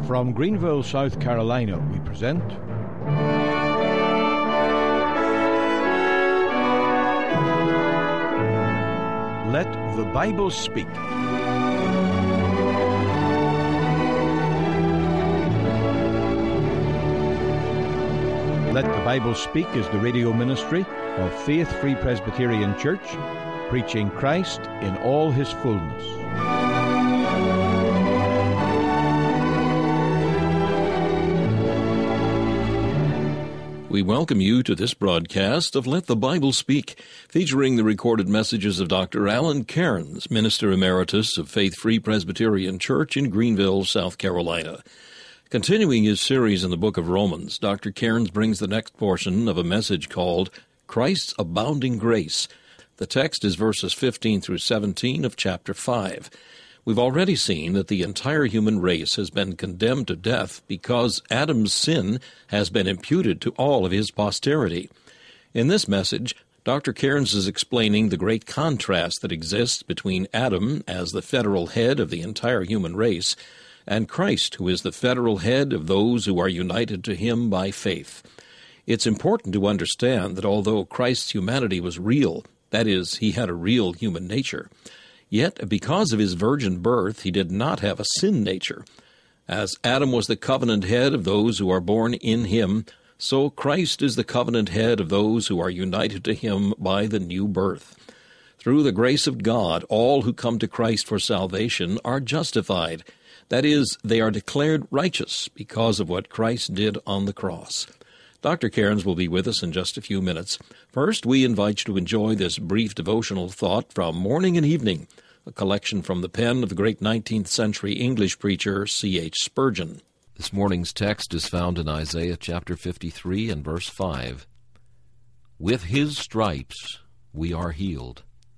From Greenville, South Carolina, we present Let the Bible Speak. Let the Bible Speak is the radio ministry of Faith Free Presbyterian Church, preaching Christ in all his fullness. We welcome you to this broadcast of Let the Bible Speak, featuring the recorded messages of Dr. Alan Cairns, Minister Emeritus of Faith Free Presbyterian Church in Greenville, South Carolina. Continuing his series in the book of Romans, Dr. Cairns brings the next portion of a message called Christ's Abounding Grace. The text is verses 15 through 17 of chapter 5. We've already seen that the entire human race has been condemned to death because Adam's sin has been imputed to all of his posterity. In this message, Dr. Cairns is explaining the great contrast that exists between Adam as the federal head of the entire human race and Christ, who is the federal head of those who are united to him by faith. It's important to understand that although Christ's humanity was real, that is, he had a real human nature, yet, because of his virgin birth, he did not have a sin nature. As Adam was the covenant head of those who are born in him, so Christ is the covenant head of those who are united to him by the new birth. Through the grace of God, all who come to Christ for salvation are justified. That is, they are declared righteous because of what Christ did on the cross. Dr. Cairns will be with us in just a few minutes. First, we invite you to enjoy this brief devotional thought from Morning and Evening, a collection from the pen of the great 19th century English preacher C.H. Spurgeon. This morning's text is found in Isaiah chapter 53 and verse 5. With his stripes we are healed.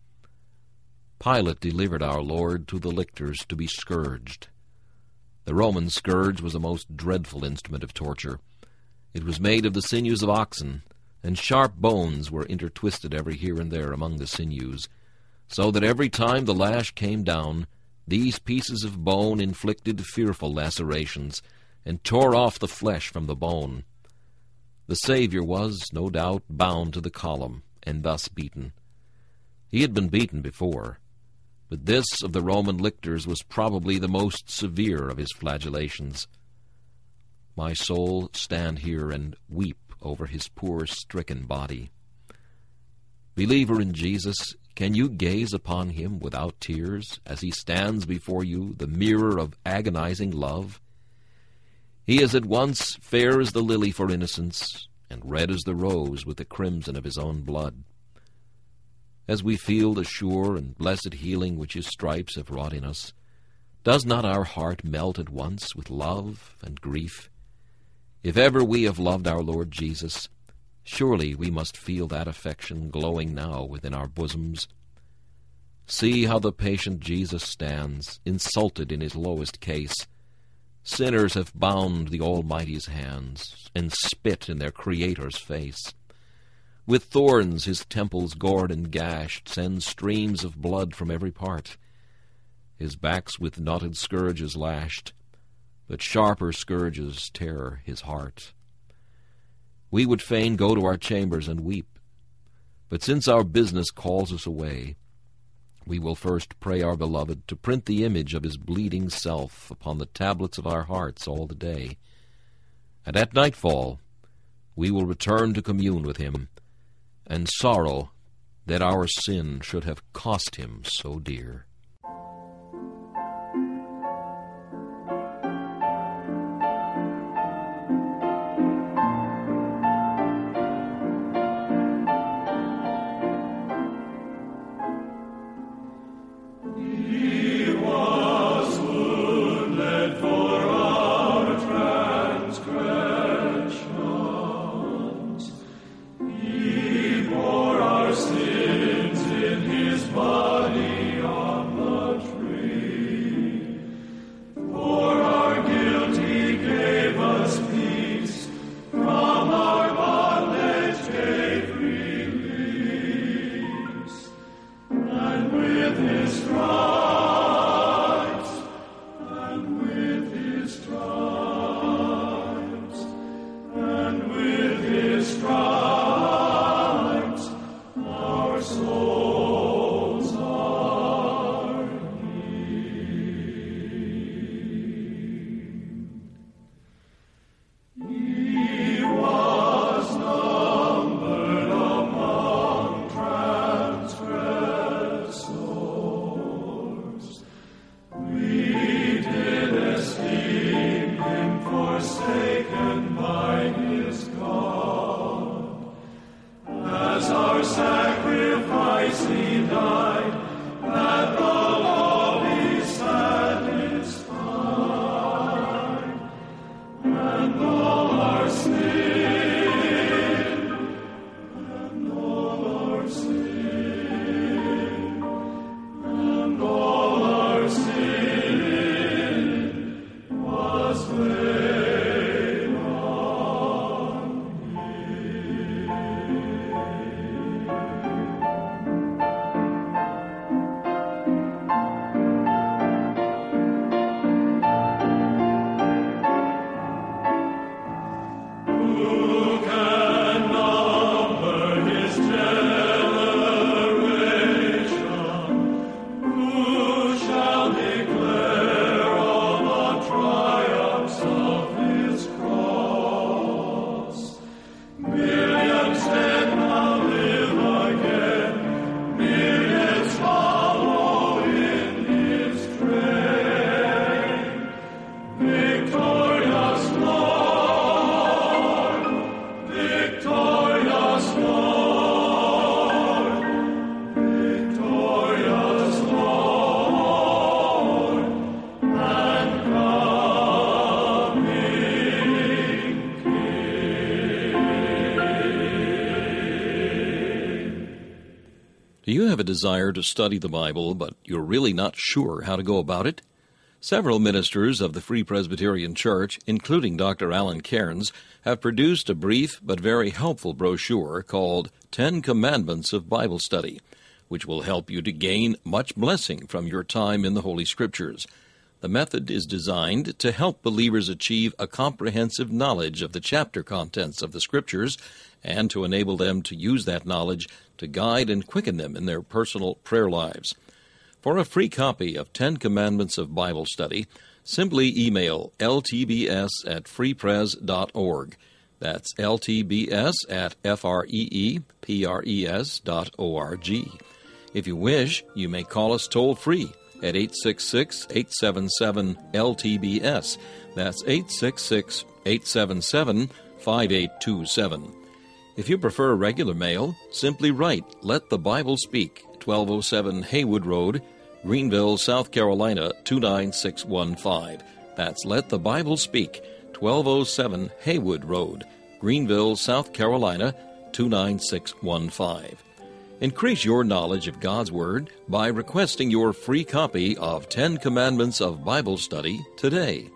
Pilate delivered our Lord to the lictors to be scourged. The Roman scourge was a most dreadful instrument of torture. It was made of the sinews of oxen, and sharp bones were intertwisted every here and there among the sinews, so that every time the lash came down, these pieces of bone inflicted fearful lacerations, and tore off the flesh from the bone. The Savior was, no doubt, bound to the column, and thus beaten. He had been beaten before, but this of the Roman lictors was probably the most severe of his flagellations. My soul, stand here and weep over his poor stricken body. Believer in Jesus, can you gaze upon him without tears as he stands before you, the mirror of agonizing love? He is at once fair as the lily for innocence, and red as the rose with the crimson of his own blood. As we feel the sure and blessed healing which his stripes have wrought in us, does not our heart melt at once with love and grief? If ever we have loved our Lord Jesus, surely we must feel that affection glowing now within our bosoms. See how the patient Jesus stands, insulted in his lowest case. Sinners have bound the Almighty's hands, and spit in their Creator's face. With thorns his temples gored and gashed send streams of blood from every part. His back's with knotted scourges lashed, but sharper scourges tear his heart. We would fain go to our chambers and weep, but since our business calls us away, we will first pray our beloved to print the image of his bleeding self upon the tablets of our hearts all the day. And at nightfall we will return to commune with him, and sorrow that our sin should have cost him so dear. Sins in his body on Do you have a desire to study the Bible, but you're really not sure how to go about it? Several ministers of the Free Presbyterian Church, including Dr. Alan Cairns, have produced a brief but very helpful brochure called 10 Commandments of Bible Study, which will help you to gain much blessing from your time in the Holy Scriptures. The method is designed to help believers achieve a comprehensive knowledge of the chapter contents of the Scriptures and to enable them to use that knowledge to guide and quicken them in their personal prayer lives. For a free copy of 10 Commandments of Bible Study, simply email ltbs@freepres.org. That's ltbs@freepres.org. If you wish, you may call us toll-free at 866-877-LTBS. That's 866-877-5827. If you prefer regular mail, simply write Let the Bible Speak, 1207 Haywood Road, Greenville, South Carolina, 29615. That's Let the Bible Speak, 1207 Haywood Road, Greenville, South Carolina, 29615. Increase your knowledge of God's Word by requesting your free copy of 10 Commandments of Bible Study today.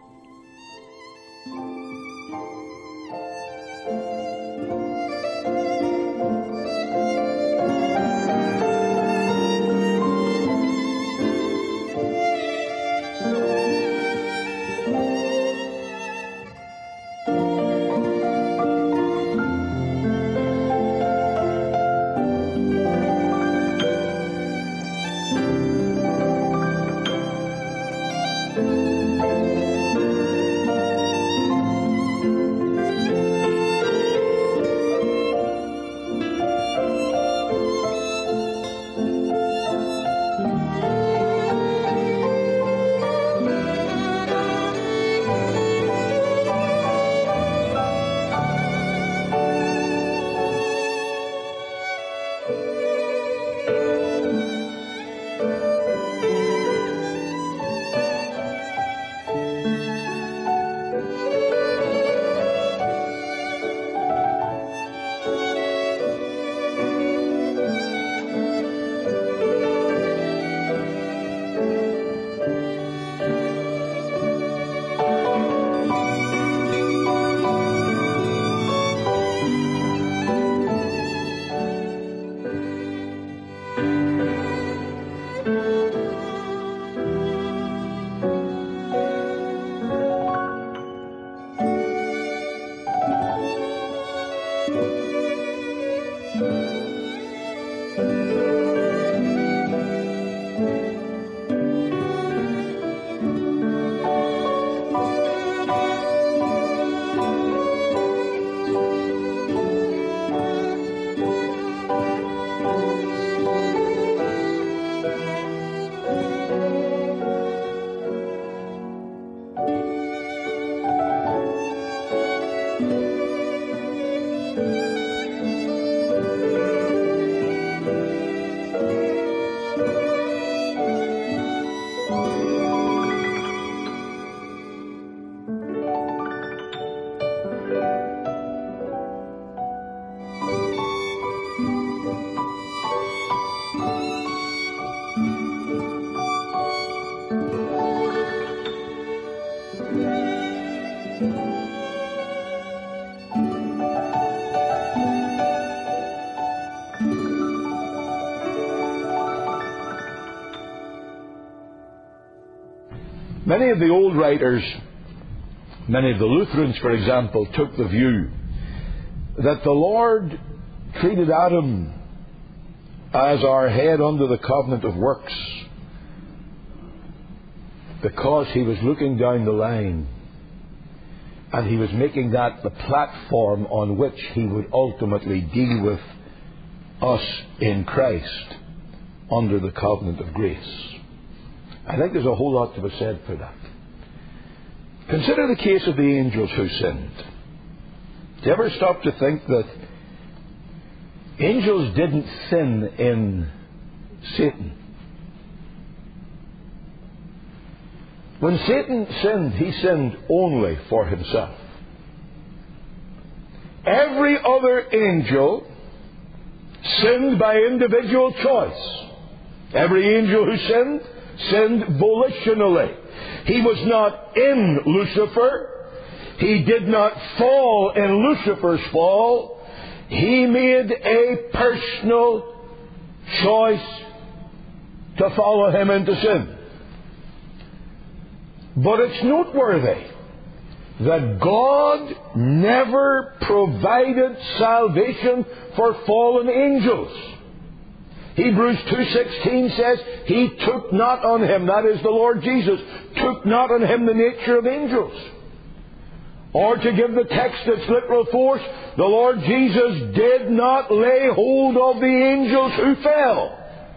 Many of the old writers, many of the Lutherans, for example, took the view that the Lord treated Adam as our head under the covenant of works because he was looking down the line and he was making that the platform on which he would ultimately deal with us in Christ under the covenant of grace. I think there's a whole lot to be said for that. Consider the case of the angels who sinned. Do you ever stop to think that angels didn't sin in Satan? When Satan sinned, he sinned only for himself. Every other angel sinned by individual choice. Every angel who sinned volitionally. He was not in Lucifer. He did not fall in Lucifer's fall. He made a personal choice to follow him into sin. But it's noteworthy that God never provided salvation for fallen angels. Hebrews 2:16 says, He took not on Him, that is the Lord Jesus, took not on Him the nature of angels. Or to give the text its literal force, the Lord Jesus did not lay hold of the angels who fell.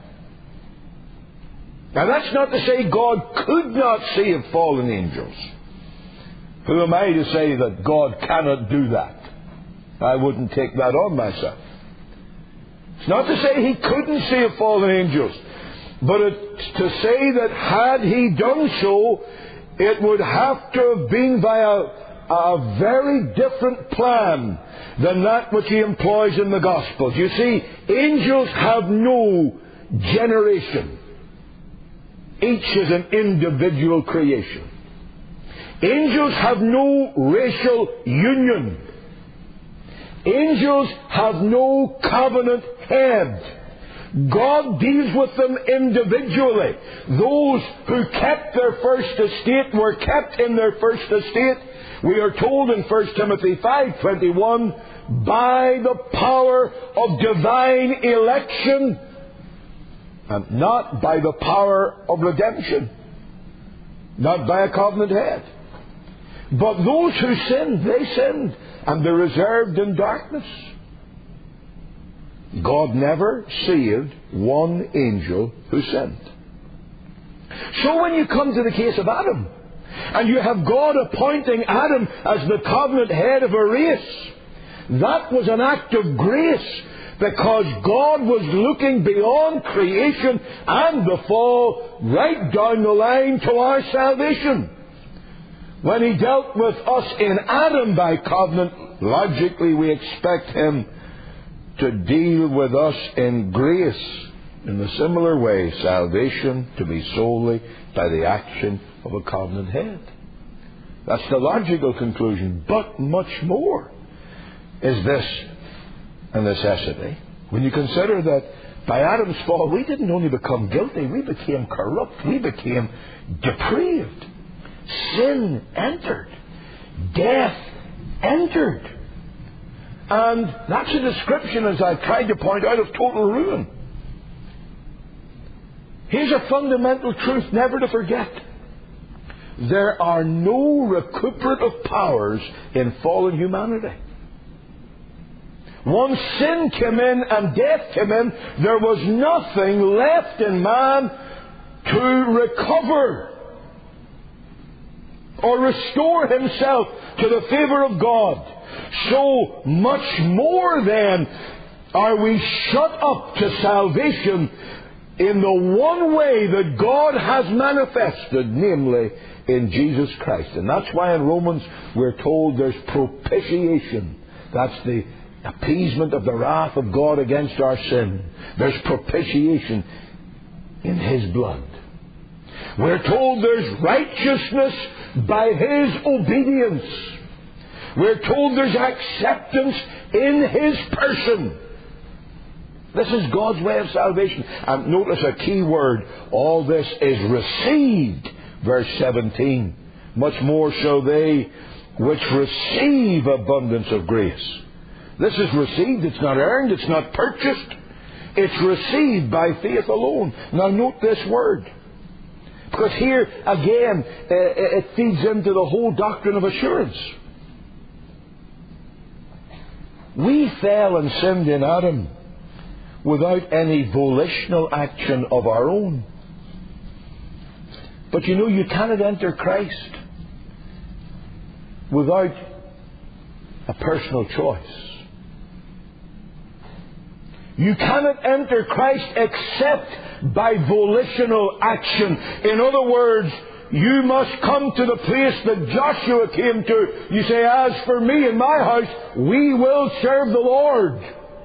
Now that's not to say God could not save fallen angels. Who am I to say that God cannot do that? I wouldn't take that on myself. It's not to say He couldn't save fallen angels, but it's to say that had He done so, it would have to have been by a very different plan than that which He employs in the Gospels. You see, angels have no generation. Each is an individual creation. Angels have no racial union. Angels have no covenant head. God deals with them individually. Those who kept their first estate were kept in their first estate. We are told in 1 Timothy 5:21, by the power of divine election, and not by the power of redemption, not by a covenant head. But those who sinned, they sinned, and they're reserved in darkness. God never saved one angel who sinned. So when you come to the case of Adam, and you have God appointing Adam as the covenant head of a race, that was an act of grace, because God was looking beyond creation and the fall right down the line to our salvation. When He dealt with us in Adam by covenant, logically we expect Him to deal with us in grace in a similar way, salvation to be solely by the action of a covenant head. That's the logical conclusion. But much more is this a necessity. When you consider that by Adam's fall, we didn't only become guilty, we became corrupt, we became depraved. Sin entered. Death entered. And that's a description, as I've tried to point out, of total ruin. Here's a fundamental truth never to forget. There are no recuperative powers in fallen humanity. Once sin came in and death came in, there was nothing left in man to recover or restore himself to the favor of God. So much more then are we shut up to salvation in the one way that God has manifested, namely in Jesus Christ. And that's why in Romans we're told there's propitiation. That's the appeasement of the wrath of God against our sin. There's propitiation in His blood. We're told there's righteousness by His obedience. We're told there's acceptance in His person. This is God's way of salvation. And notice a key word. All this is received. Verse 17. Much more shall they which receive abundance of grace. This is received. It's not earned. It's not purchased. It's received by faith alone. Now note this word. Because here, again, it feeds into the whole doctrine of assurance. We fell and sinned in Adam without any volitional action of our own. But you know, you cannot enter Christ without a personal choice. You cannot enter Christ except by volitional action. In other words, you must come to the place that Joshua came to. You say, as for me and my house, we will serve the Lord.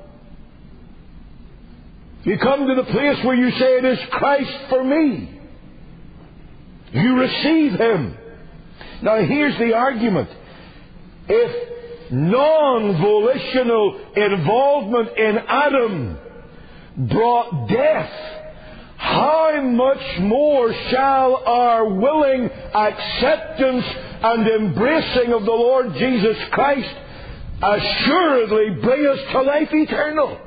You come to the place where you say, it is Christ for me. You receive Him. Now here's the argument. If non-volitional involvement in Adam brought death, how much more shall our willing acceptance and embracing of the Lord Jesus Christ assuredly bring us to life eternal?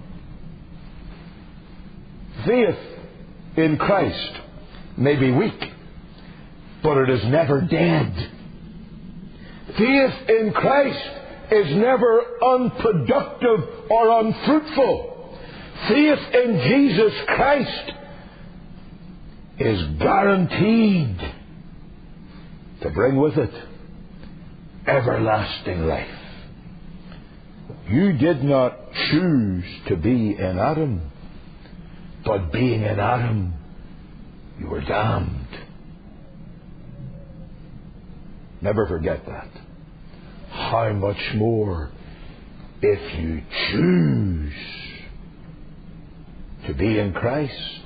Faith in Christ may be weak, but it is never dead. Faith in Christ is never unproductive or unfruitful. Faith in Jesus Christ is guaranteed to bring with it everlasting life. You did not choose to be in Adam, but being in Adam, you were damned. Never forget that. How much more if you choose to be in Christ,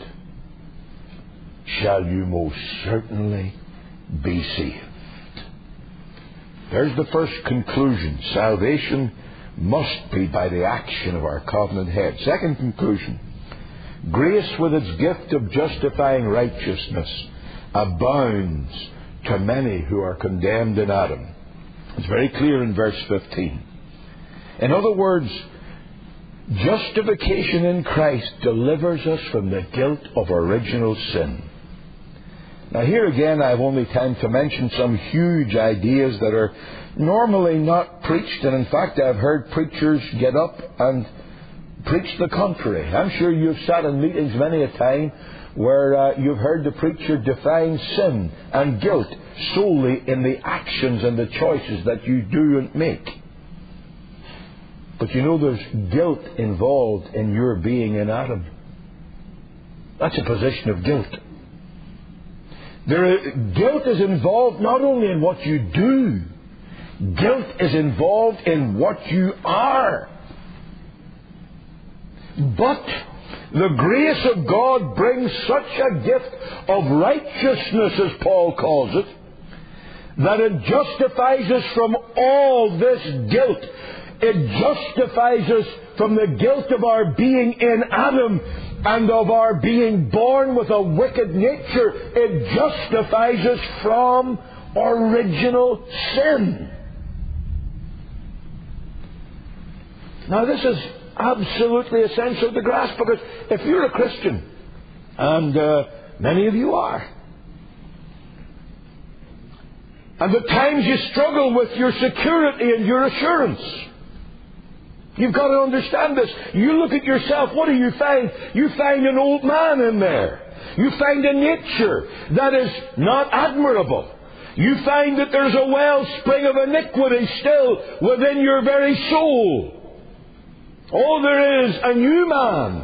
shall you most certainly be saved. There's the first conclusion. Salvation must be by the action of our covenant head. Second conclusion. Grace with its gift of justifying righteousness abounds to many who are condemned in Adam. It's very clear in verse 15. In other words, justification in Christ delivers us from the guilt of original sin. Now here again I have only time to mention some huge ideas that are normally not preached, and in fact I've heard preachers get up and preach the contrary. I'm sure you've sat in meetings many a time where you've heard the preacher define sin and guilt solely in the actions and the choices that you do and make. But you know there's guilt involved in your being in Adam. That's a position of guilt. Guilt is involved not only in what you do, guilt is involved in what you are. But the grace of God brings such a gift of righteousness, as Paul calls it, that it justifies us from all this guilt. It justifies us from the guilt of our being in Adam and of our being born with a wicked nature. It justifies us from original sin. Now this is absolutely essential to grasp, because if you're a Christian, and many of you are, and at times you struggle with your security and your assurance, you've got to understand this. You look at yourself, what do you find? You find an old man in there. You find a nature that is not admirable. You find that there's a wellspring of iniquity still within your very soul. Oh, there is a new man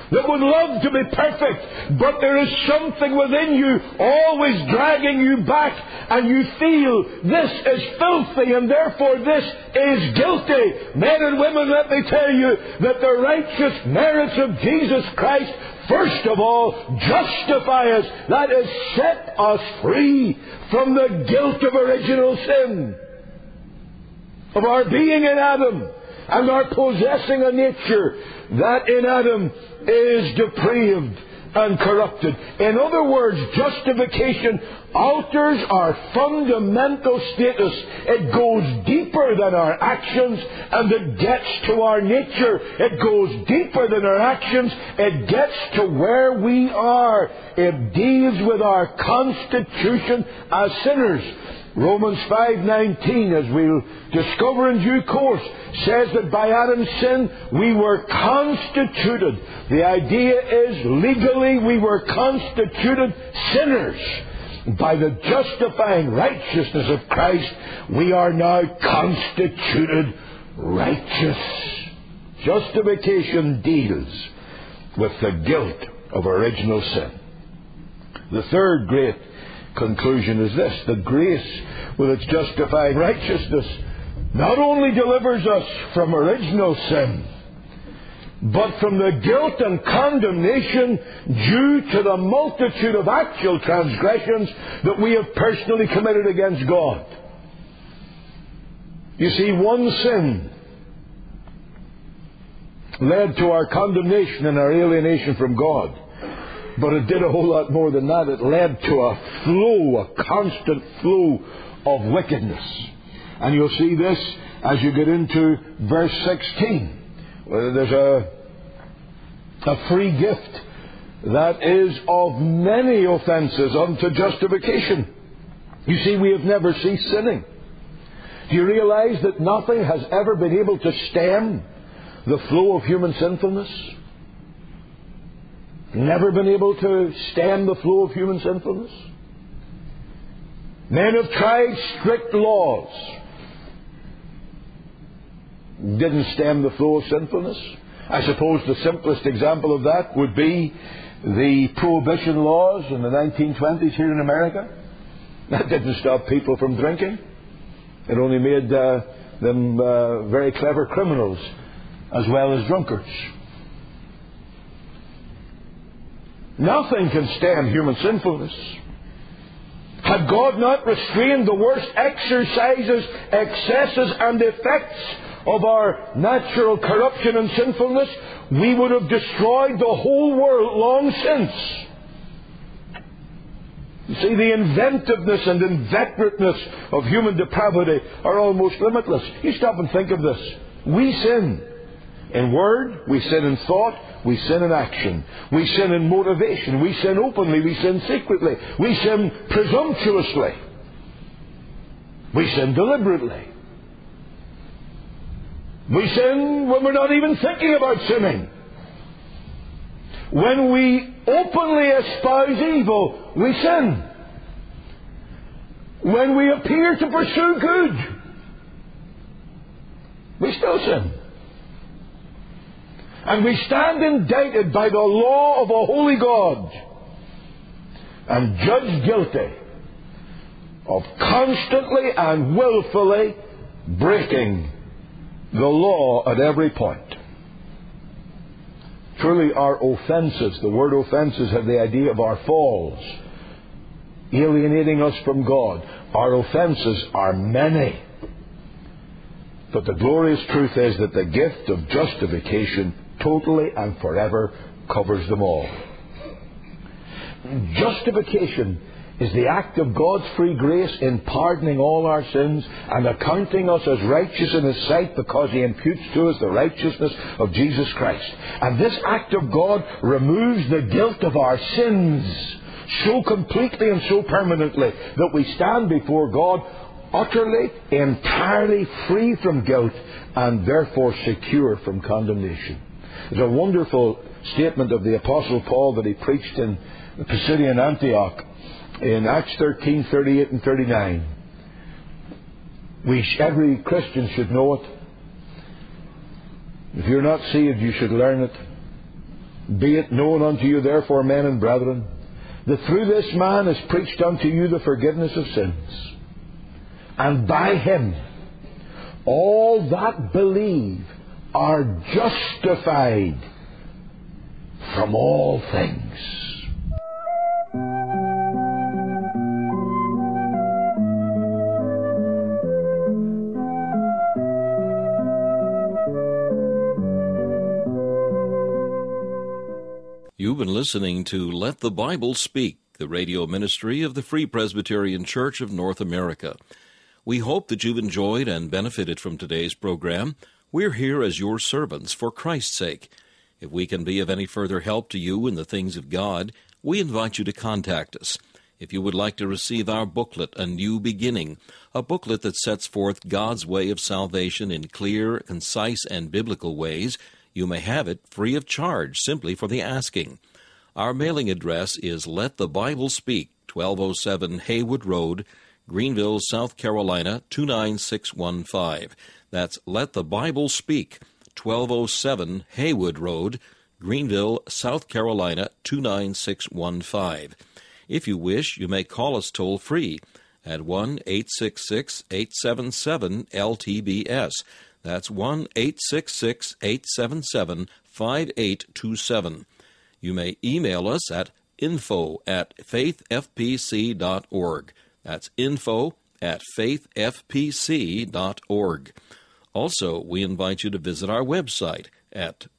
that would love to be perfect, but there is something within you always dragging you back, and you feel this is filthy and therefore this is guilty. Men and women, let me tell you that the righteous merits of Jesus Christ first of all justify us, that is, set us free from the guilt of original sin, of our being in Adam and our possessing a nature that in Adam is depraved and corrupted. In other words, justification alters our fundamental status. It goes deeper than our actions, and it gets to our nature. It goes deeper than our actions. It gets to where we are. It deals with our constitution as sinners. Romans 5:19, as we'll discover in due course, says that by Adam's sin we were constituted. The idea is legally we were constituted sinners. By the justifying righteousness of Christ, we are now constituted righteous. Justification deals with the guilt of original sin. The third great conclusion is this: the grace, with its justifying righteousness, not only delivers us from original sin, but from the guilt and condemnation due to the multitude of actual transgressions that we have personally committed against God. You see, one sin led to our condemnation and our alienation from God. But it did a whole lot more than that. It led to a flow, a constant flow of wickedness. And you'll see this as you get into verse 16. There's a free gift that is of many offences unto justification. You see, we have never ceased sinning. Do you realize that nothing has ever been able to stem the flow of human sinfulness? Never been able to stem the flow of human sinfulness? Men have tried strict laws. Didn't stem the flow of sinfulness. I suppose the simplest example of that would be the prohibition laws in the 1920s here in America. That didn't stop people from drinking. It only made them very clever criminals as well as drunkards. Nothing can stem human sinfulness. Had God not restrained the worst exercises, excesses, and effects of our natural corruption and sinfulness, we would have destroyed the whole world long since. You see, the inventiveness and inveterateness of human depravity are almost limitless. You stop and think of this. We sin in word, we sin in thought, we sin in action. We sin in motivation. We sin openly. We sin secretly. We sin presumptuously. We sin deliberately. We sin when we're not even thinking about sinning. When we openly espouse evil, we sin. When we appear to pursue good, we still sin. And we stand indicted by the law of a holy God and judged guilty of constantly and willfully breaking the law at every point. Truly, our offences, the word offences have the idea of our falls, alienating us from God. Our offences are many. But the glorious truth is that the gift of justification totally and forever covers them all. Justification is the act of God's free grace in pardoning all our sins and accounting us as righteous in His sight because He imputes to us the righteousness of Jesus Christ. And this act of God removes the guilt of our sins so completely and so permanently that we stand before God utterly, entirely free from guilt and therefore secure from condemnation. There's a wonderful statement of the Apostle Paul that he preached in Pisidian Antioch in Acts 13:38 and 39. Every Christian should know it. If you're not saved, you should learn it. Be it known unto you, therefore, men and brethren, that through this man is preached unto you the forgiveness of sins. And by him all that believe are justified from all things. You've been listening to Let the Bible Speak, the radio ministry of the Free Presbyterian Church of North America. We hope that you've enjoyed and benefited from today's program. We're here as your servants for Christ's sake. If we can be of any further help to you in the things of God, we invite you to contact us. If you would like to receive our booklet, A New Beginning, a booklet that sets forth God's way of salvation in clear, concise, and biblical ways, you may have it free of charge, simply for the asking. Our mailing address is Let the Bible Speak, 1207 Haywood Road, Greenville, South Carolina, 29615. That's Let the Bible Speak, 1207 Haywood Road, Greenville, South Carolina, 29615. If you wish, you may call us toll-free at 1-866-877-LTBS. That's 1-866-877-5827. You may email us at info@faithfpc.org. That's info@faithfpc.org. Also, we invite you to visit our website at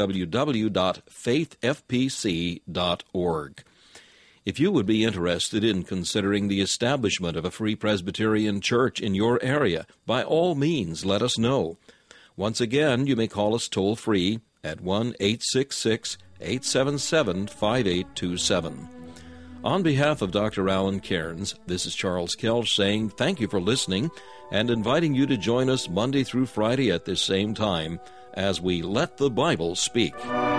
www.faithfpc.org. If you would be interested in considering the establishment of a Free Presbyterian Church in your area, by all means let us know. Once again, you may call us toll-free at 1-866-877-5827. On behalf of Dr. Alan Cairns, this is Charles Kelch saying thank you for listening and inviting you to join us Monday through Friday at this same time as we Let the Bible Speak.